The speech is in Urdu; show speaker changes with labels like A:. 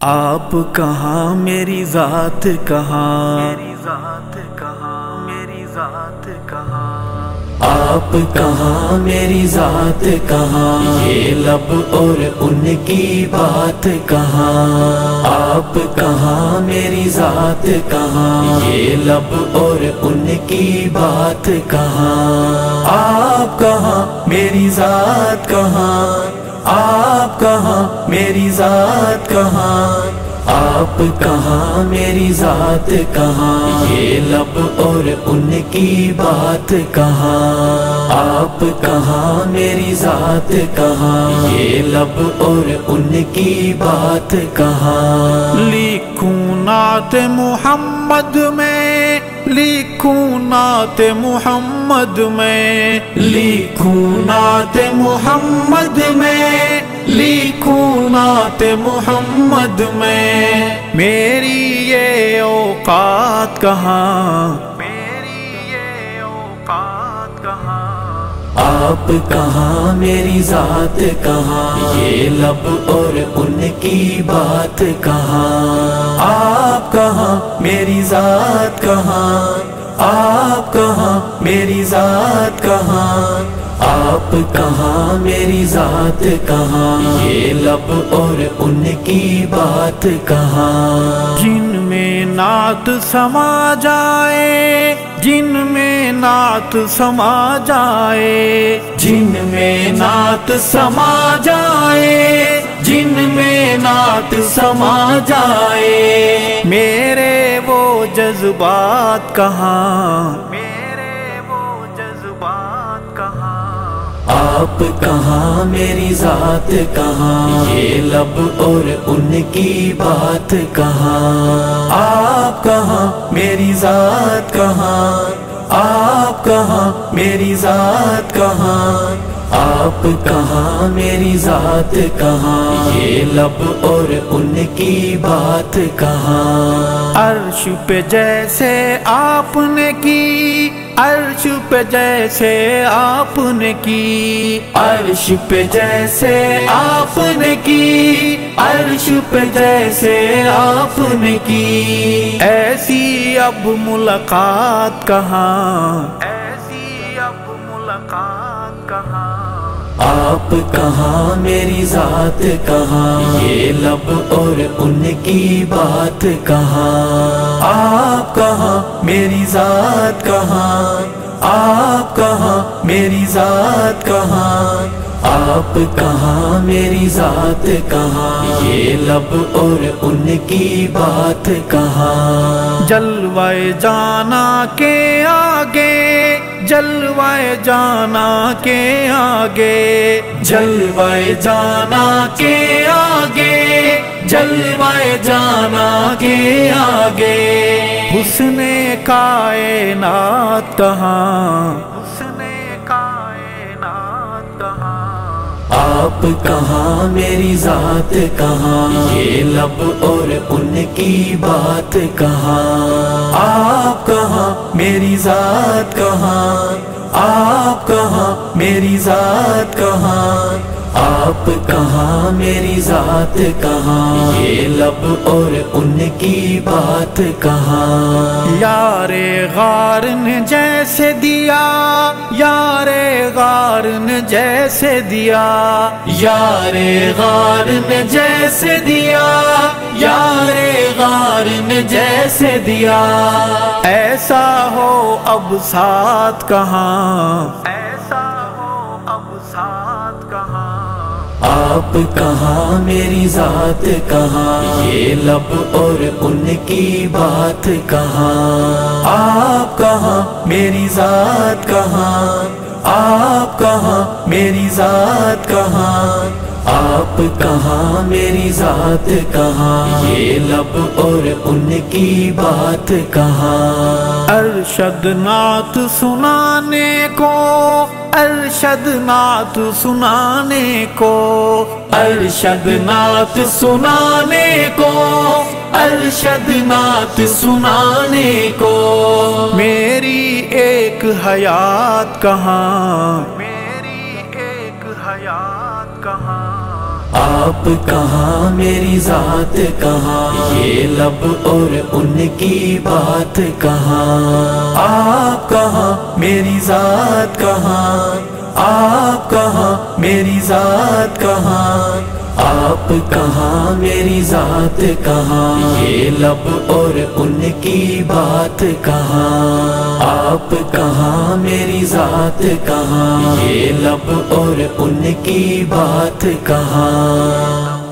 A: آپ کہاں میری ذات کہاں، میری ذات کہاں، میری ذات کہاں، آپ کہاں میری ذات کہاں، یہ لب اور ان کی بات کہاں، آپ کہاں میری ذات کہاں، یہ لب اور ان کی بات کہاں، آپ کہاں میری ذات کہاں، آپ کہاں میری ذات کہاں، آپ کہاں میری ذات کہاں، یہ لب اور ان کی بات کہاں، آپ کہاں میری ذات کہاں، یہ لب اور ان کی بات کہاں۔ لکھوں نعت محمد میں، لکھوں نعت محمد میں، لکھوں نعت محمد میں، لکھوں نعت محمد میں، میری یہ اوقات کہاں، میری یہ اوقات کہاں، آپ کہاں میری ذات کہاں، یہ لب اور ان کی بات کہاں، آپ کہاں میری ذات کہاں، آپ کہاں میری ذات کہاں، آپ کہاں میری ذات کہاں، یہ لب اور ان کی بات کہاں۔ جن میں نعت سما جائے، جن میں نعت سما جائے، جن میں نعت سما جائے، جن میں نعت سما جائے، میرے وہ جذبات کہاں، میرے وہ جذبات کہاں، آپ کہاں میری ذات کہاں، یہ لب اور ان کی بات کہاں، آپ کہاں میری ذات کہاں، آپ کہاں میری ذات کہاں، آپ کہاں میری ذات کہاں، یہ لب اور ان کی بات کہاں۔ عرش پہ جیسے آپ نے کی، عرش پہ جیسے آپ نے کی، عرش پہ جیسے آپ نے کی، عرش پہ جیسے آپ نے کی، ایسی اب ملاقات کہاں، ایسی اب ملاقات کہاں، آپ کہاں میری ذات کہاں، یہ لب اور ان کی بات کہاں، آپ کہاں میری ذات کہاں، آپ کہاں میری ذات کہاں، آپ کہاں میری ذات کہاں، یہ لب اور ان کی بات کہاں۔ جلوہ جانا کے آگے، جلوہ جانا کے آگے، جلوہ جانا کے آگے، جلوہ جانا کے آگے، حسن کائنات کہاں، حسن کائنات کہاں، آپ کہاں میری ذات کہاں، یہ لب اور ان کی بات کہاں، آپ کہاں میری ذات کہاں، آپ کہاں میری ذات کہاں، آپ کہاں میری ذات کہاں، یہ لب اور ان کی بات کہاں۔ یار غار نے جیسے دیا، یار غار نے جیسے دیا، یار غار نے جیسے دیا، یار غار نے جیسے دیا، ایسا ہو اب ساتھ کہاں، ایسا ہو اب ساتھ کہاں، آپ کہاں میری ذات کہاں، یہ لب اور ان کی بات کہاں، آپ کہاں میری ذات کہاں، آپ کہاں میری ذات کہاں، آپ کہاں میری ذات کہاں، یہ لب اور ان کی بات کہاں۔ ارشد نعت سنانے کو، ارشد نعت سنانے کو، ارشد نعت سنانے کو، ارشد نعت سنانے کو، میری ایک حیات کہاں، میری ایک حیات کہاں، آپ کہاں میری ذات کہاں، یہ لب اور ان کی بات کہاں. آپ کہاں میری ذات کہاں، آپ کہاں میری ذات کہاں. آپ کہاں میری ذات کہاں، یہ لب اور ان کی بات کہاں. آپ کہاں میری ذات کہاں، یہ لب اور ان کی بات کہاں.